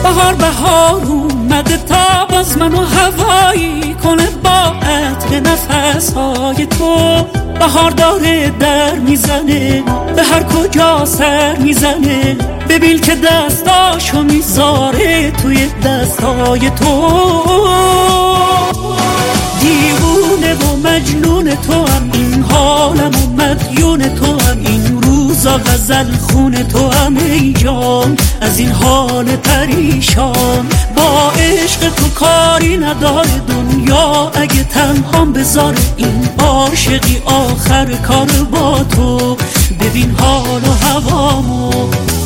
بهار اومده تا باز منو هوایی کنه با عطر نفسهای تو. بهار داره در میزنه به هر کجا سر میزنه، ببین که دستاشو میذاره توی دستای تو. دیوونه و مجنون تو هم این حالم و مدیون تو هم این روزا غزل خون تو هم ای جان از این حال پریشان. با عشق تو کاری نداره دنیا اگه تنهام بذاره، این عاشقی آخر کار با تو. ببین حال و هوامو